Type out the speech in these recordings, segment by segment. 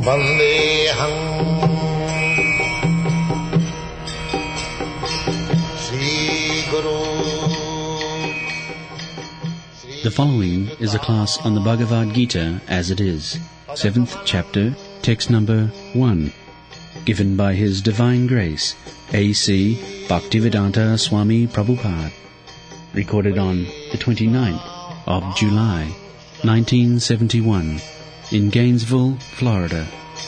Vandeham Sri Guru. The following is a class on the Bhagavad Gita as it is, 7th chapter, text number 1, given by His Divine Grace, A.C. Bhaktivedanta Swami Prabhupada, recorded on the 29th of July, 1971, in Gainesville, Florida.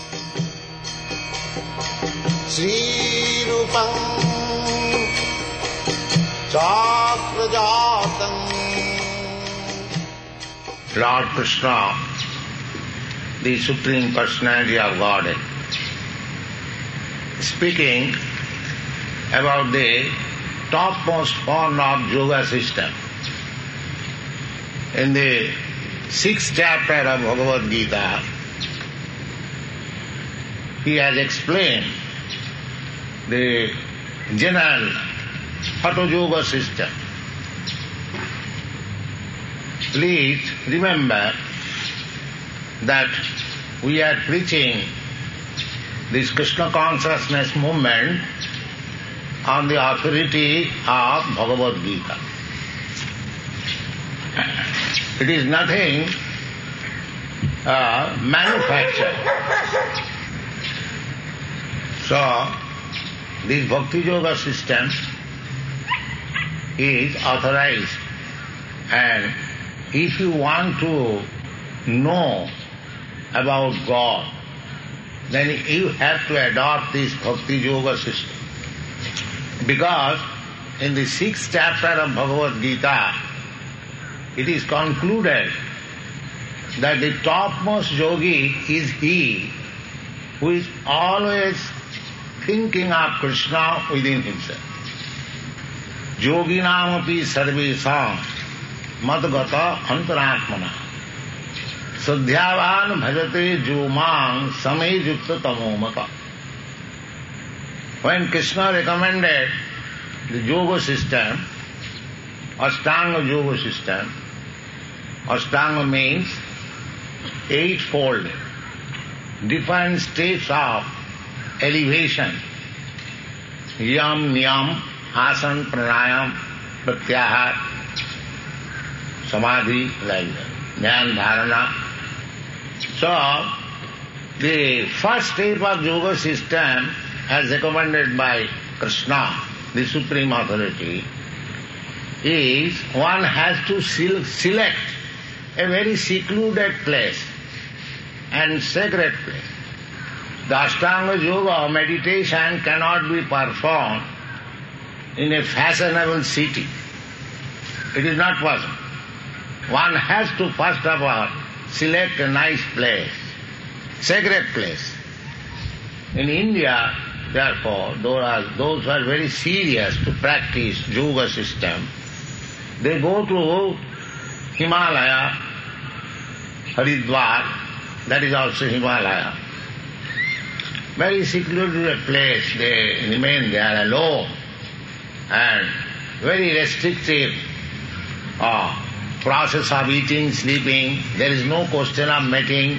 Sri Rupam Chakrajatam. Lord Krishna, the Supreme Personality of Godhead, speaking about the topmost form of yoga system. In the 6th chapter of Bhagavad Gita, he has explained the general Hatha Yoga system. Please remember that we are preaching this Krishna consciousness movement on the authority of Bhagavad Gita. It is nothing manufactured. So, this Bhakti Yoga system is authorized, and if you want to know about God, then you have to adopt this Bhakti Yoga system. Because in the 6th chapter of Bhagavad Gita, it is concluded that the topmost yogi is he who is always thinking of Krishna within himself. Yoginam api sarvesam madgata antaratmana sadhyavan bhajate jomang samay yukta tamomata. When Krishna recommended the yoga system, Ashtanga yoga system, Ashtanga means eightfold, different states of elevation, yam, niyam, asan, pranayam, pratyahar, samadhi, like that, jnana, dharana. So, the first step of yoga system, as recommended by Krishna, the Supreme Authority, is one has to select a very secluded place and sacred place. The Ashtanga Yoga meditation cannot be performed in a fashionable city. It is not possible. One has to first of all select a nice place, sacred place. In India, therefore, those who are very serious to practice yoga system, they go to Himalaya, Haridwar, that is also Himalaya. Very secluded place, they remain there alone, and very restrictive process of eating, sleeping, there is no question of mating.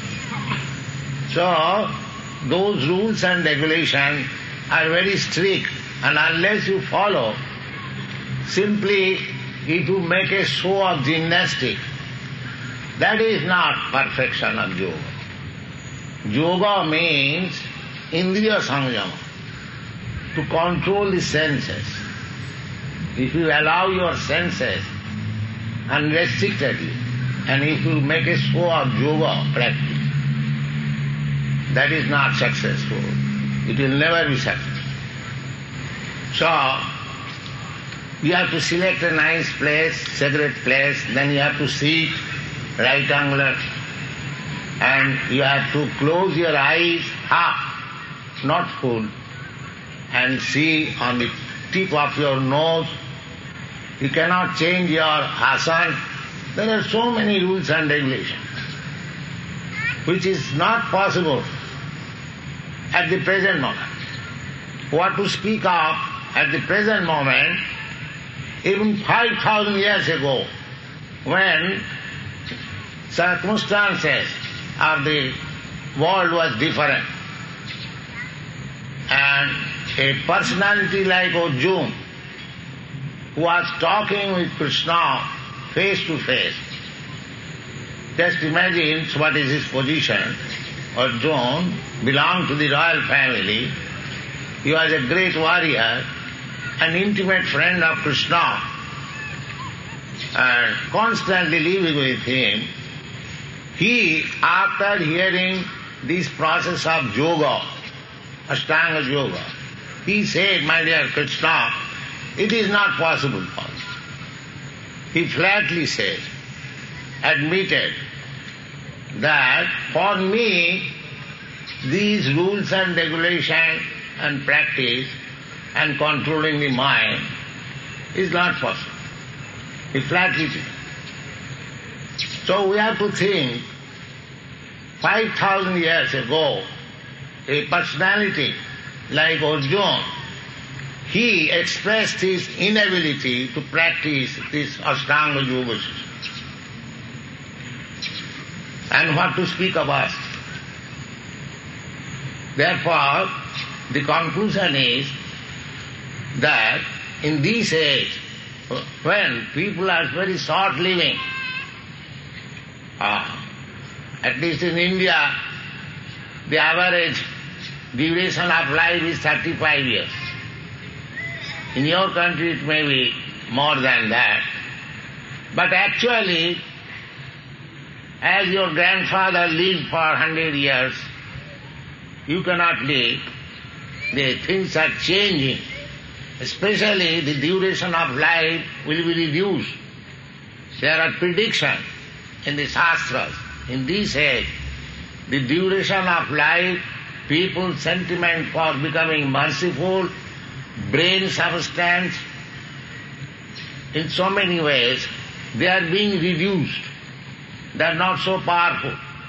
So, those rules and regulations are very strict, and unless you follow, simply if you make a show of gymnastics, that is not perfection of yoga. Yoga means indriya samyama, to control the senses. If you allow your senses unrestrictedly, and if you make a show of yoga practice, that is not successful. It will never be successful. So, you have to select a nice place, sacred place, then you have to sit right angular, and you have to close your eyes half, not full, and see on the tip of your nose. You cannot change your asana. There are so many rules and regulations, which is not possible at the present moment. What to speak of at the present moment, even 5,000 years ago, when circumstances of the world was different. And a personality like Arjuna, who was talking with Krishna face to face. Just imagine what is his position. Arjuna belonged to the royal family. He was a great warrior, an intimate friend of Krishna, and constantly living with him. He, after hearing this process of yoga, Ashtanga yoga, he said, "My dear Krishna, it is not possible for me." He flatly said, admitted that for me these rules and regulations and practice and controlling the mind is not possible. He flatly did. So we have to think, 5,000 years ago, a personality like Arjuna, he expressed his inability to practice this Ashtanga Yoga system. And what to speak of us? Therefore, the conclusion is that in this age, when people are very short living, at least in India, the average duration of life is 35 years. In your country it may be more than that. But actually, as your grandfather lived for 100 years, you cannot live. The things are changing. Especially the duration of life will be reduced. There are predictions in the Shastras. In this age, the duration of life, people's sentiment for becoming merciful, brain substance, in so many ways, they are being reduced. They are not so powerful.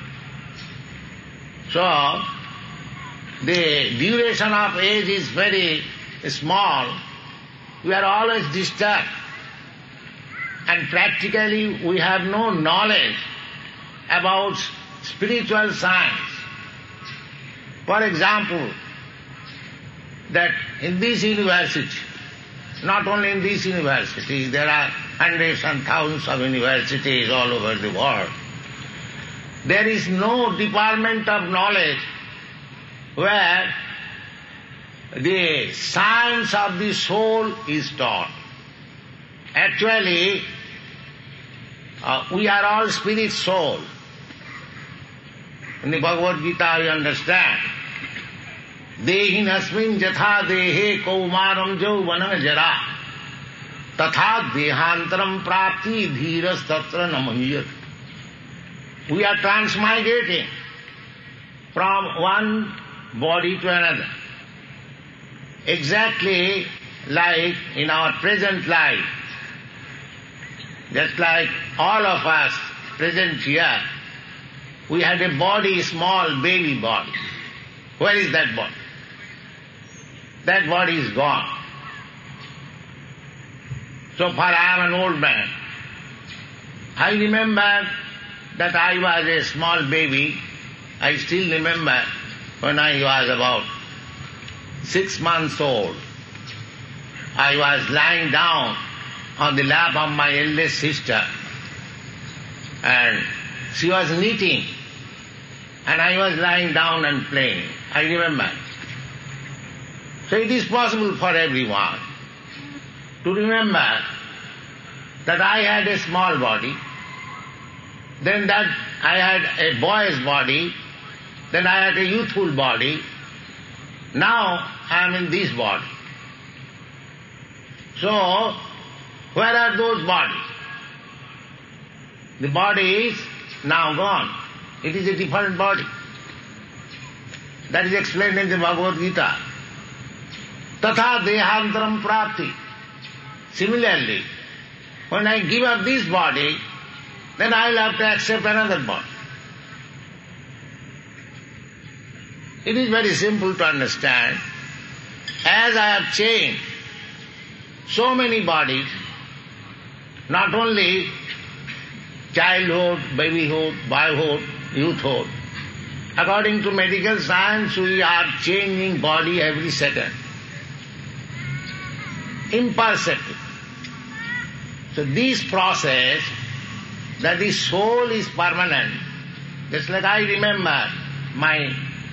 So, the duration of age is very small. We are always disturbed. And practically we have no knowledge about spiritual science. For example, that in this university, not only in this university, there are hundreds and thousands of universities all over the world. There is no department of knowledge where the science of the soul is taught. Actually, we are all spirit soul. In the Bhagavad Gita we understand, Dehin asmin jatha dehe kaumaram jauvanam jara tatha dehantaram prapti dhiras tatra namahiyat. We are transmigrating from one body to another. Exactly like in our present life, just like all of us present here, we had a body, small baby body. Where is that body? That body is gone. So far I am an old man. I remember that I was a small baby. I still remember when I was about 6 months old. I was lying down on the lap of my eldest sister and she was knitting and I was lying down and playing. I remember. So it is possible for everyone to remember that I had a small body, then that I had a boy's body, then I had a youthful body, now I am in this body. So, where are those bodies? The body is now gone. It is a different body. That is explained in the Bhagavad Gita. Tatha dehantaram prapti. Similarly, when I give up this body, then I will have to accept another body. It is very simple to understand. As I have changed so many bodies, not only childhood, babyhood, boyhood, youthhood, According to medical science, we are changing body every second. Imperceptible. So this process, that the soul is permanent, just like I remember my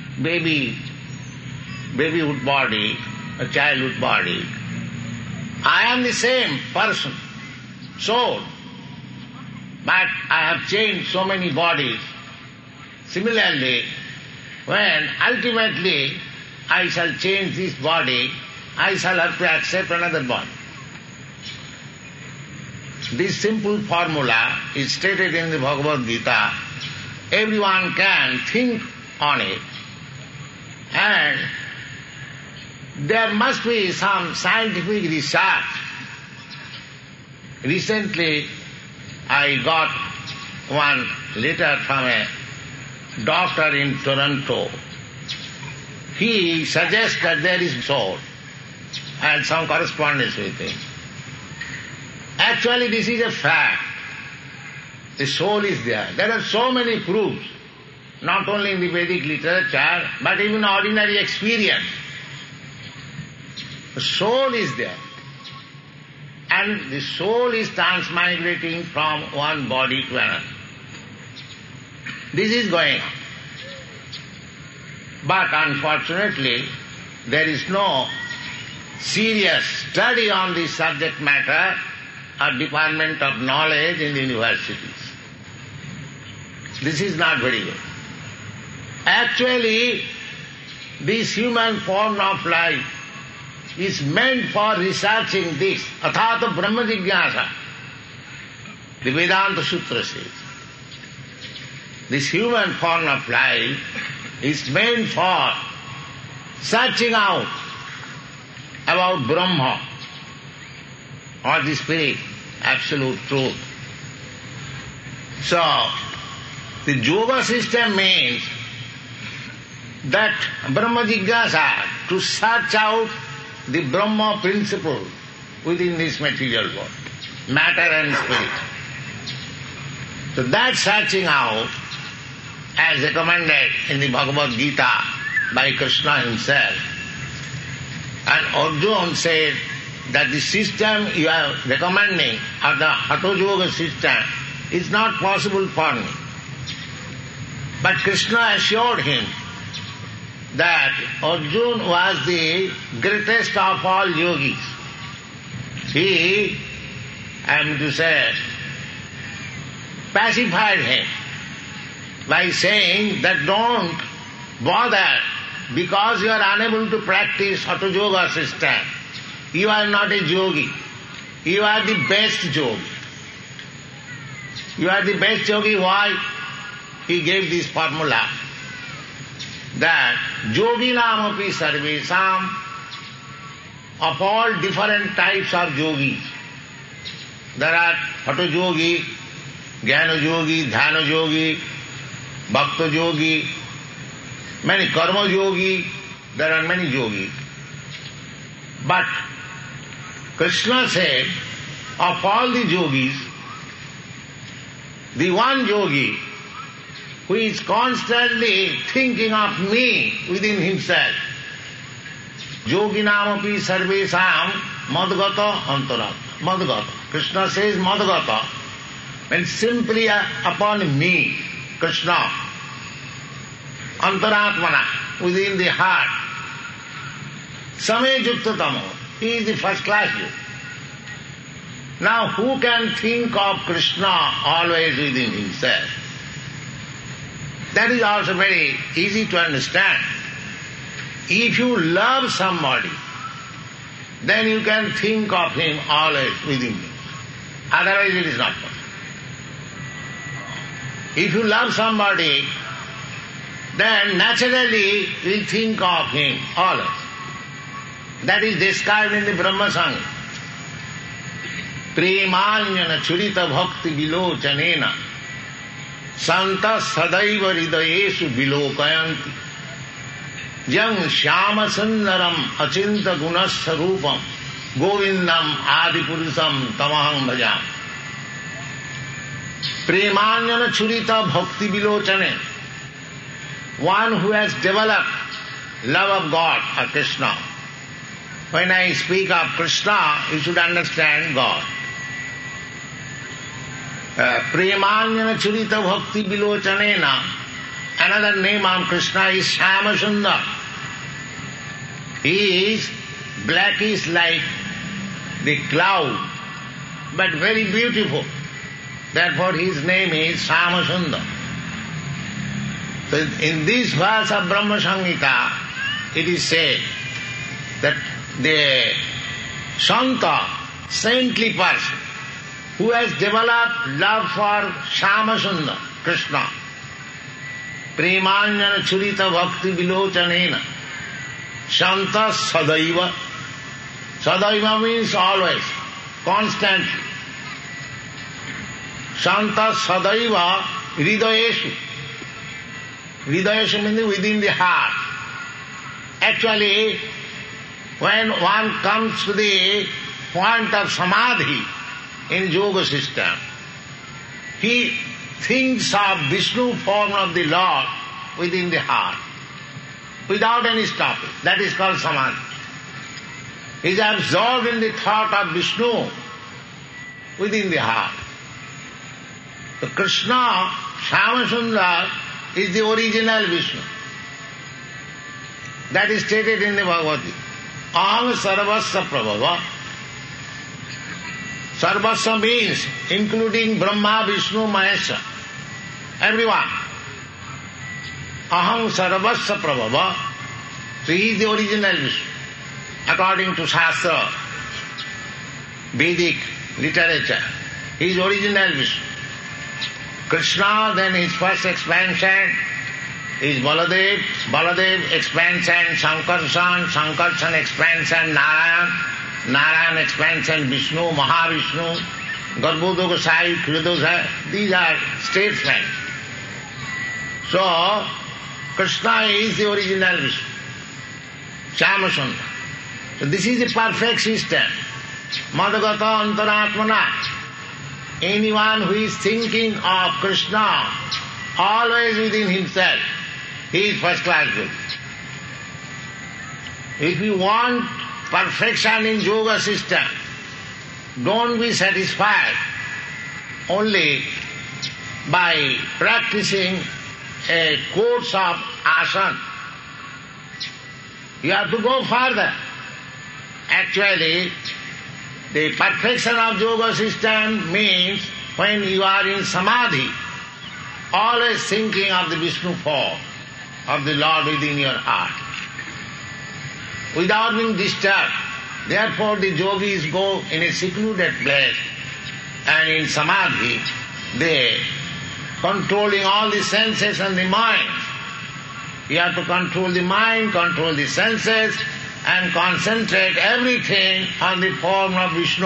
babyhood body, a childhood body. I am the same person, soul, but I have changed so many bodies. Similarly, when ultimately I shall change this body, I shall have to accept another body. This simple formula is stated in the Bhagavad Gita. Everyone can think on it. And there must be some scientific research. Recently, I got one letter from a doctor in Toronto. He suggests that there is soul. I had some correspondence with him. Actually, this is a fact. The soul is there. There are so many proofs, not only in the Vedic literature, but even ordinary experience. The soul is there. And the soul is transmigrating from one body to another. This is going on. But unfortunately, there is no serious study on this subject matter or department of knowledge in the universities. This is not very good. Actually, this human form of life is meant for researching this. Athata Brahma Jigyasa. The Vedanta Sutra says. This human form of life is meant for searching out about Brahma or the spirit, absolute truth. So, the yoga system means that Brahma Jigyasa, to search out the Brahma principle within this material world, matter and spirit. So that searching out, as recommended in the Bhagavad Gita by Krishna himself, and Arjuna said that the system you are recommending, or the Hatha Yoga system, is not possible for me. But Krishna assured him that Arjuna was the greatest of all yogis. He, I am to say, pacified him by saying that don't bother, because you are unable to practice Hatha Yoga system. You are not a yogi. You are the best yogi. You are the best yogi. Why? He gave this formula that yoginam api sarvesam, of all different types of yogis. There are Hatha yogi, Jnana yogi, Dhyana yogi, Bhakta yogi, many karma yogi, there are many yogis. But Krishna said, of all the yogis, the one yogi who is constantly thinking of me within himself, yoginam api sarvesam madgata antarat. Madgata. Krishna says madgata, means simply upon me, Krishna, antaratmana, within the heart. Same yuktatamo, he is the first class yogi. Now who can think of Krishna always within himself? That is also very easy to understand. If you love somebody, then you can think of him always within you. Otherwise it is not possible. If you love somebody, then naturally you will think of him always. That is described in the Brahma Sangha. Premanyana churita bhakti vilochanena santa sadaiva hridayesu vilokayanti jang shyama sundaram achinta gunasarupam govindam adipurusam tamaham bhajam. Premanyana churita bhakti vilochane. one who has developed love of God or Krishna. When I speak of Krishna, you should understand God. Premanyana Churita Bhakti Vilochanena, another name of Krishna is Shama Sundar. He is blackish like the cloud, but very beautiful. Therefore his name is Shama Sundar. So in this verse of Brahma Samhita, it is said that the Santa, saintly person, who has developed love for Shama Sundar, Krishna, Premanyana Churita Bhakti Vilochanena, Shanta Sadaiva. Sadaiva means always, constantly. Shanta Sadaiva Hridayeshu. Hridayeshu means within the heart. Actually, when one comes to the point of samadhi in yoga system, he thinks of Vishnu form of the Lord within the heart, without any stopping. That is called samadhi. He is absorbed in the thought of Vishnu within the heart. So Krishna, Shama Sundar, is the original Vishnu. That is stated in the Bhagavad Gita. Aham sarvasya prabhava. Sarvasya means including Brahma, Vishnu, Mahesha. Everyone. Aham sarvasya prabhava. So he is the original Vishnu. According to Shastra, Vedic literature, he is original Vishnu. Krishna, then his first expansion is Baladev, Baladev expansion, Sankarshan, Sankarshan expansion, Narayan, Narayan expansion, Vishnu, Mahavishnu, Garbhoda Gosai, Kridosai, these are statesmen. So, Krishna is the original Vishnu, Shama Sundar. So this is a perfect system. Madhagata Antaratmana. Anyone who is thinking of Krishna always within himself, he is first class good. If you want perfection in yoga system, don't be satisfied only by practicing a course of asana. You have to go further. Actually, the perfection of yoga system means when you are in samadhi, always thinking of the Vishnu form, of the Lord within your heart, without being disturbed. Therefore the yogis go in a secluded place and in samadhi they controlling all the senses and the mind. You have to control the mind, control the senses, and concentrate everything on the form of Vishnu.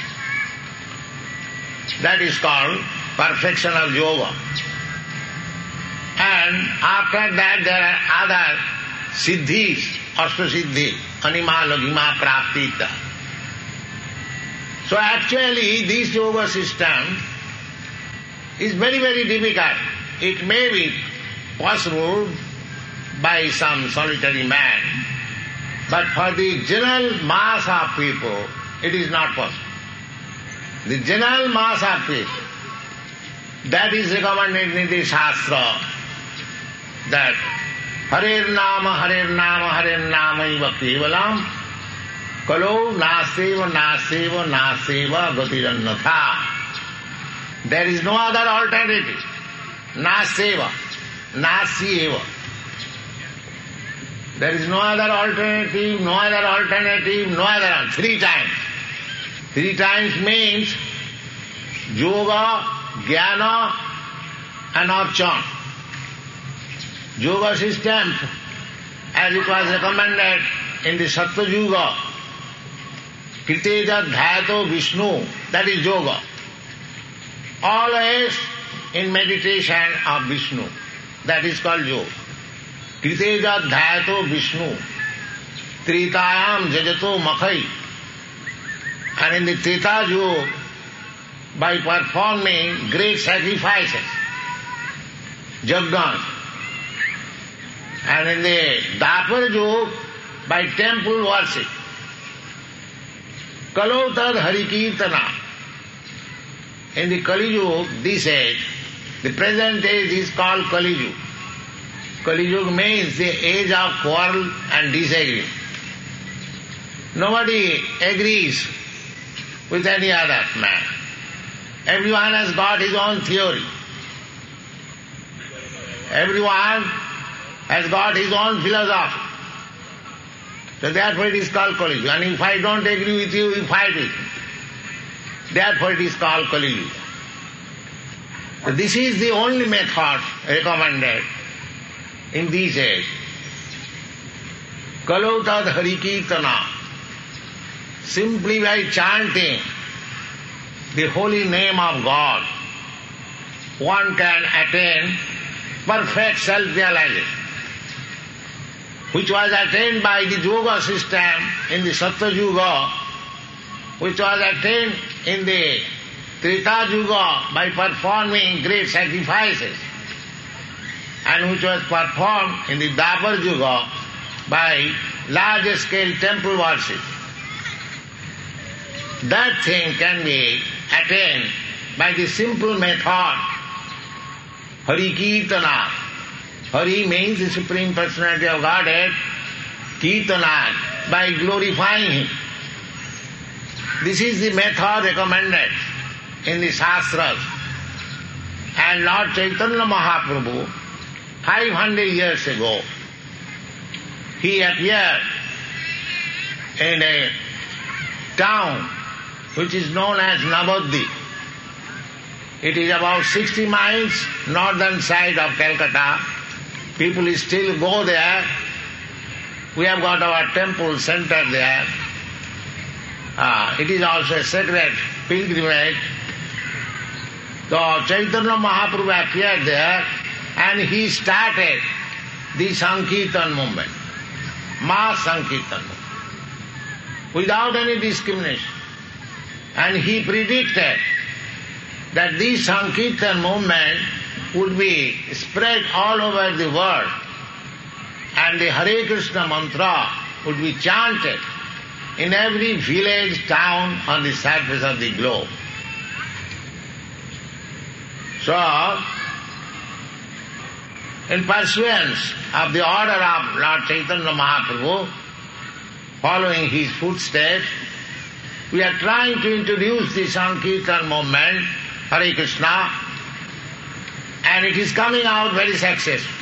That is called perfection of yoga. And after that there are other siddhis, ashtasiddhi, anima, laghima, praptita. So actually this yoga system is very, very difficult. It may be possible by some solitary man, but for the general mass of people, it is not possible. The general mass of people, that is recommended in the Shastra, that Harer Nama, Harer Nama, Harer Nama iva kevalam, kalo naseva, naseva, naseva gatirannatha. There is no other alternative. Naseva, nasyeva. There is no other alternative, no other alternative, no other. 3 times. 3 times means yoga, jnana and archana. Yoga system, as it was recommended in the Sattva Yuga, Kriteja Dhyato Vishnu, that is yoga. Always in meditation of Vishnu, that is called yoga. Kriteja Dhyato Vishnu, Tritayam Jajato Makhai. And in the Trita Yuga, by performing great sacrifices, Jagdan, And in the Dapar Yug, by temple worship. Kalau tad Hari Kirtana. In the Kali Yug, this age, the present age is called Kali Yug. Kali Yug means the age of quarrel and disagreement. Nobody agrees with any other man. Everyone has got his own theory. Everyone has got his own philosophy. So therefore it is called Kali Yuga. And if I don't agree with you, you fight with me. Therefore it is called Kali Yuga. So this is the only method recommended in this age. Kalau tad Hari Kirtana. Simply by chanting the holy name of God, one can attain perfect self-realization, which was attained by the yoga system in the Satya Yuga, which was attained in the Treta Yuga by performing great sacrifices, and which was performed in the Dapar Yuga by large-scale temple worship. That thing can be attained by the simple method, Hari Kirtana. Hari means the Supreme Personality of Godhead, Kirtana, by glorifying Him. This is the method recommended in the Shastras. And Lord Chaitanya Mahaprabhu, 500 years ago, He appeared in a town which is known as Navadvip. It is about 60 miles northern side of Calcutta. People still go there. We have got our temple center there. It is also a sacred pilgrimage. So Chaitanya Mahaprabhu appeared there and he started the Sankirtan movement, mass Sankirtan movement, without any discrimination. And he predicted that this Sankirtan movement would be spread all over the world and the Hare Krishna mantra would be chanted in every village, town on the surface of the globe. So, in pursuance of the order of Lord Chaitanya Mahaprabhu, following his footsteps, we are trying to introduce the Sankirtan movement, Hare Krishna, and it is coming out very successful.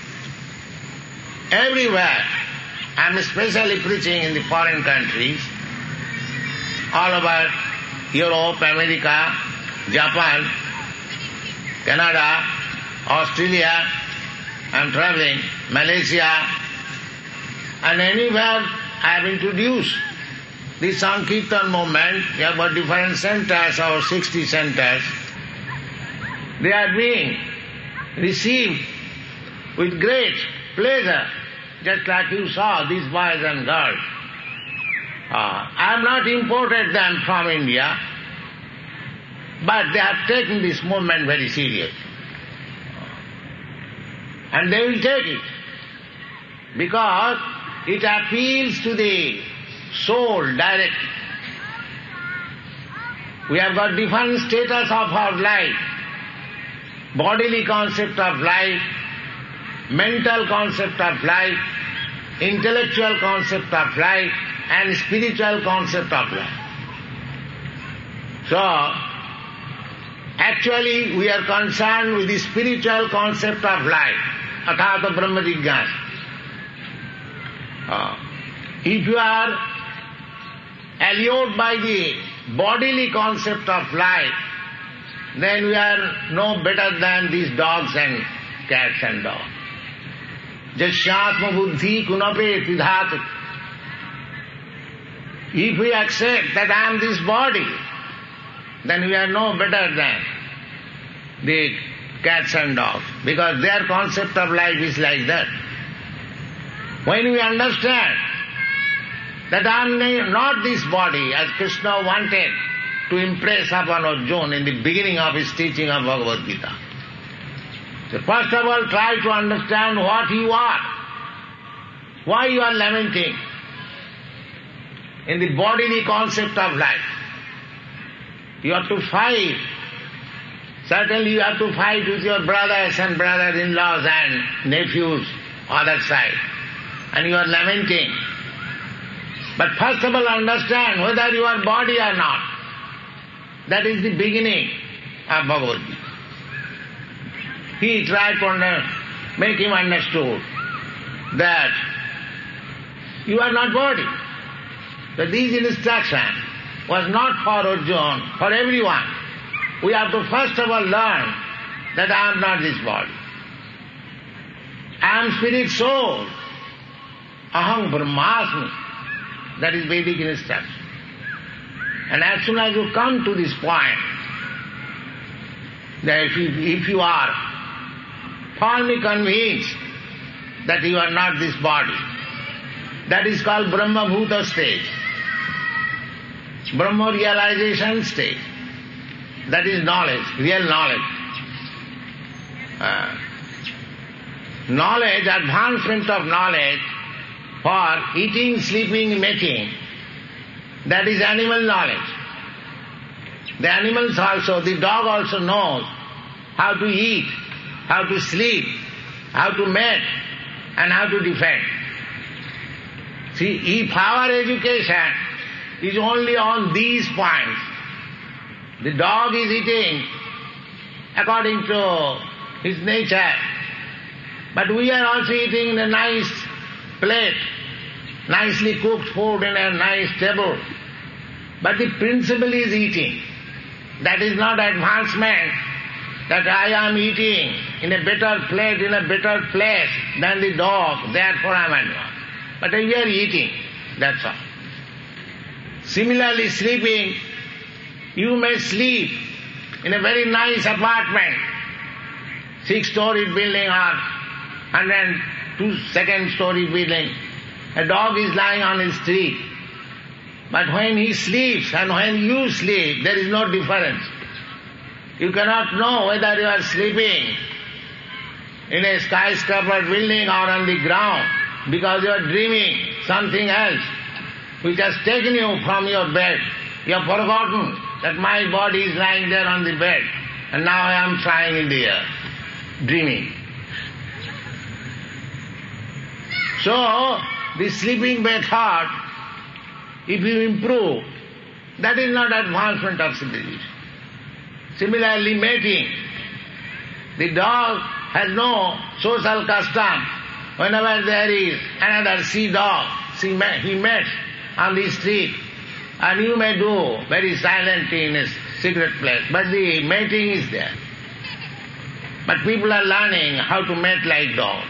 Everywhere, I am especially preaching in the foreign countries, all over Europe, America, Japan, Canada, Australia, I am traveling, Malaysia, and anywhere I have introduced the Sankirtan movement. We have got different centers, our 60 centers. They are being received with great pleasure, just like you saw these boys and girls. I have not imported them from India, but they have taken this movement very seriously. And they will take it, because it appeals to the soul directly. We have got different status of our life, bodily concept of life, mental concept of life, intellectual concept of life, and spiritual concept of life. So, actually we are concerned with the spiritual concept of life, athata brahma jigyasa. If you are allured by the bodily concept of life, then we are no better than these dogs and cats and dogs. Jasyatma buddhi kunape tidhatu. If we accept that I am this body, then we are no better than the cats and dogs, because their concept of life is like that. When we understand that I am not this body, as Krishna wanted to impress upon Arjuna in the beginning of his teaching of Bhagavad Gita. So first of all, try to understand what you are. Why you are lamenting in the bodily concept of life? You have to fight. Certainly you have to fight with your brothers and brothers-in-laws and nephews, other side. And you are lamenting. But first of all understand whether you are body or not. That is the beginning of Bhagavad Gita. He tried to make him understood that you are not body. That these instructions was not for Arjuna, for everyone. We have to first of all learn that I am not this body. I am spirit soul. Aham Brahmasmi. That is Vedic instruction. And as soon as you come to this point, that if you are firmly convinced that you are not this body, that is called Brahma Bhuta stage, Brahma realization stage. That is knowledge, real knowledge. Knowledge, advancement of knowledge for eating, sleeping, mating, that is animal knowledge. The animals also, the dog also knows how to eat, how to sleep, how to mate, and how to defend. See, if our education is only on these points, the dog is eating according to his nature, but we are also eating in a nice plate, nicely cooked food in a nice table. But the principle is eating. That is not advancement, that I am eating in a better plate, in a better place than the dog, therefore I am advanced. But we are eating, that's all. Similarly, sleeping, you may sleep in a very nice apartment, 6-story building or 102-second-story building. A dog is lying on his street. But when he sleeps and when you sleep, there is no difference. You cannot know whether you are sleeping in a skyscraper building or on the ground because you are dreaming something else which has taken you from your bed. You have forgotten that my body is lying there on the bed and now I am flying in the air, dreaming. So, the sleeping method, if you improve, that is not advancement of civilization. Similarly, mating. The dog has no social custom. Whenever there is another sea dog, he mates on the street, and you may do very silently in a secret place, but the mating is there. But people are learning how to mate like dogs.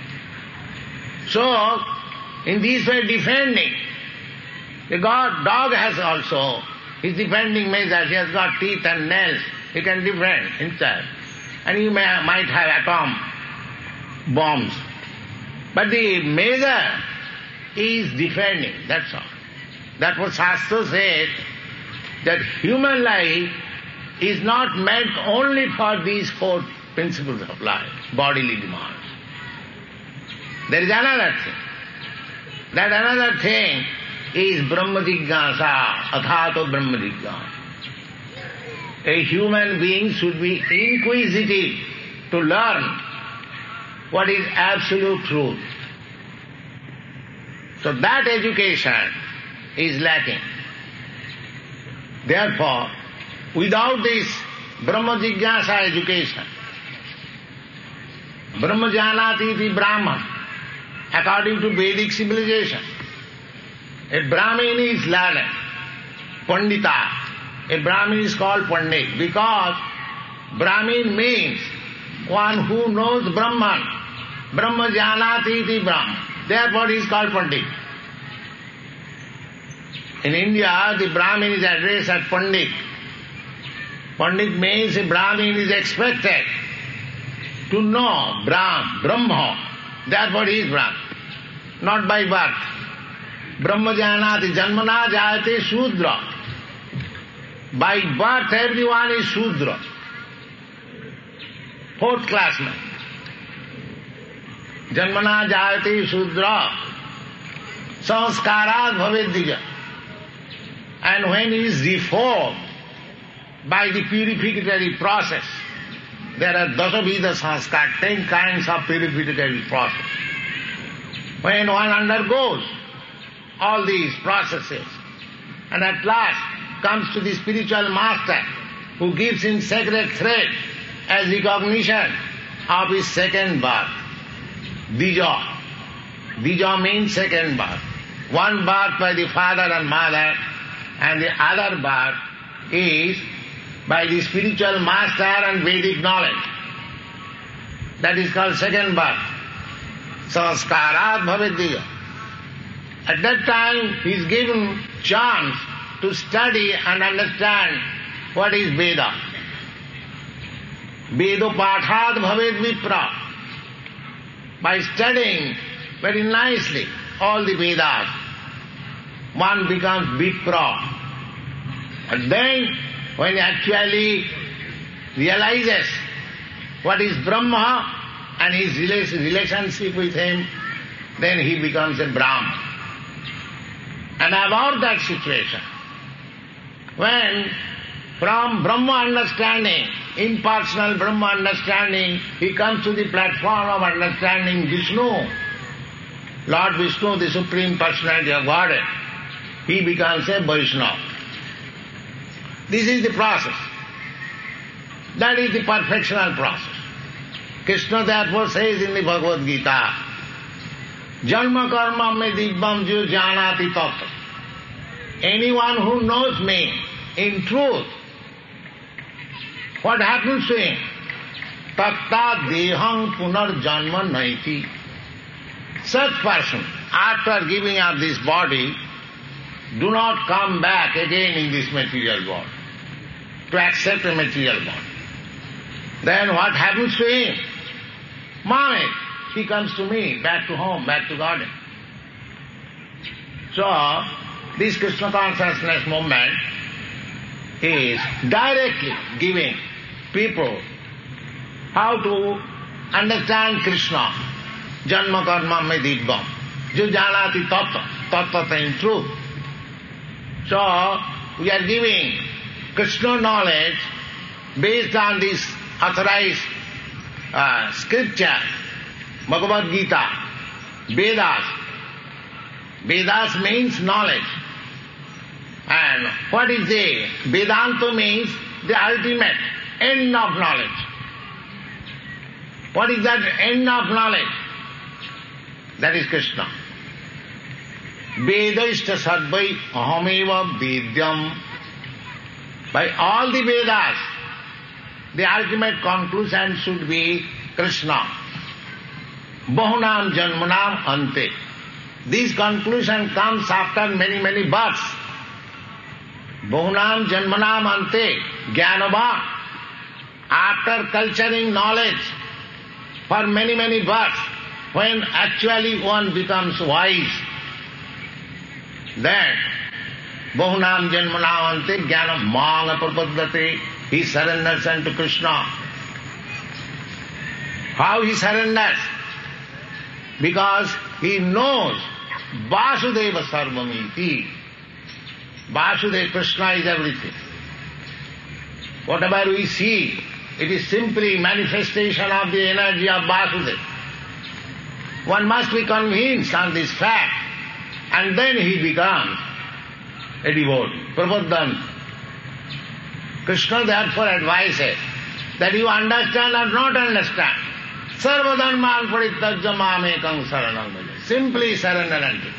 So, in this way defending, the dog has also his defending measures. He has got teeth and nails. He can defend himself. And he might have atom bombs. But the measure is defending, that's all. That's what Shastra says, that human life is not meant only for these 4 principles of life, bodily demands. There is another thing. That another thing is Brahma Jigyasa, Athato Brahma Jigyasa. A human being should be inquisitive to learn what is absolute truth. So that education is lacking. Therefore, without this Brahma Jigyasa education, Brahma Janati iti Brahman, according to Vedic civilization, a Brahmin is learned, Pandita. A Brahmin is called Pandit because Brahmin means one who knows Brahman. Brahma Janati iti Brahman. Therefore he is called Pandit. In India, the Brahmin is addressed as Pandit. Pandit means a Brahmin is expected to know Brahma. Therefore he is Brahman. Not by birth. Brahma Janati, Janmana Jayate Shudra. By birth everyone is Shudra. 4th classman. Janmana Jayate Shudra. Sanskarat bhavet dvija. And when he is reformed by the purificatory process, there are Dasavida sanskar, 10 kinds of purificatory process. When one undergoes all these processes and at last comes to the spiritual master who gives him sacred thread as recognition of his second birth, Dija. Dija means second birth. One birth by the father and mother, and the other birth is by the spiritual master and Vedic knowledge. That is called second birth. Sanskarat bhavet dvija. At that time he is given chance to study and understand what is Veda. Vedo pathat bhavet vipra. By studying very nicely all the Vedas, one becomes vipra. And then when he actually realizes what is Brahma and his relationship with him, then he becomes a Brahman. And about that situation, when from Brahma understanding, impersonal Brahma understanding, he comes to the platform of understanding Vishnu, Lord Vishnu, the Supreme Personality of Godhead, he becomes a Vaishnava. This is the process. That is the perfectional process. Krishna therefore says in the Bhagavad Gita, Janma karma me dibbam jo janati tattva. Anyone who knows me in truth, what happens to him? Tatta deham punar janma naiti. Such person, after giving up this body, do not come back again in this material body, to accept a material body. Then what happens to him? Moment, he comes to me, back to home, back to garden. So, this Krishna consciousness movement is directly giving people how to understand Krishna. Janma karma me dibbam. Jo janati tattva. Tattva in truth. So, we are giving Krishna knowledge based on this authorized scripture, Bhagavad Gita, Vedas. Vedas means knowledge. And what is the Vedanta means? The ultimate end of knowledge. What is that end of knowledge? That is Krishna. Vedaishta sadvai ahameva vedyam. By all the Vedas, the ultimate conclusion should be Krishna. Bahunam janmanam ante. This conclusion comes after many, many births. Bahunam janmanam ante. Jnanava. After culturing knowledge for many, many births, when actually one becomes wise, then Bahunam janmanam ante jnanam manga prapaddate. He surrenders unto Krishna. How he surrenders? Because he knows Vasudeva Sarvamiti. Vasudeva, Krishna is everything. Whatever we see, it is simply manifestation of the energy of Vasudeva. One must be convinced on this fact, and then he becomes a devotee, prapaddan. Krishna therefore advises that you understand or not understand. Sarva dharman parittajya mamekam saranam bhaja. Simply surrender unto him.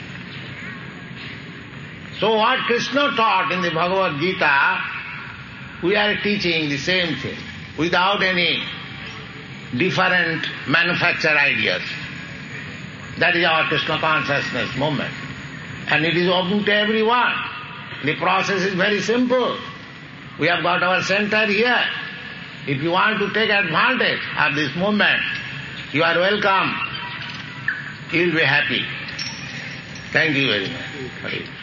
So what Krishna taught in the Bhagavad Gita, we are teaching the same thing, without any different manufactured ideas. That is our Krishna consciousness movement. And it is open to everyone. The process is very simple. We have got our center here. If you want to take advantage of this movement, you are welcome. You will be happy. Thank you very much.